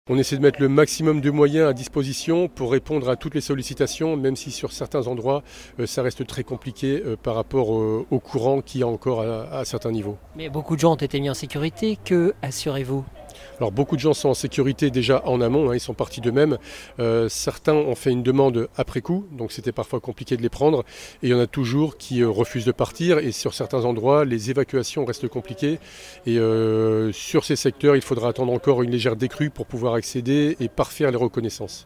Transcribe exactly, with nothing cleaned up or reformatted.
On essaie de mettre le maximum de moyens à disposition pour répondre à toutes les sollicitations, même si sur certains endroits, euh, ça reste très compliqué euh, par rapport euh, au courant qu'il y a encore à, à certains niveaux. Mais beaucoup de gens ont été mis en sécurité, que assurez-vous ? Alors beaucoup de gens sont en sécurité déjà en amont, hein, ils sont partis d'eux-mêmes. Euh, certains ont fait une demande après coup, donc c'était parfois compliqué de les prendre. Et il y en a toujours qui euh, refusent de partir. Et sur certains endroits, les évacuations restent compliquées. Et euh, sur ces secteurs, il faudra attendre encore une légère décrue pour pouvoir accéder et parfaire les reconnaissances.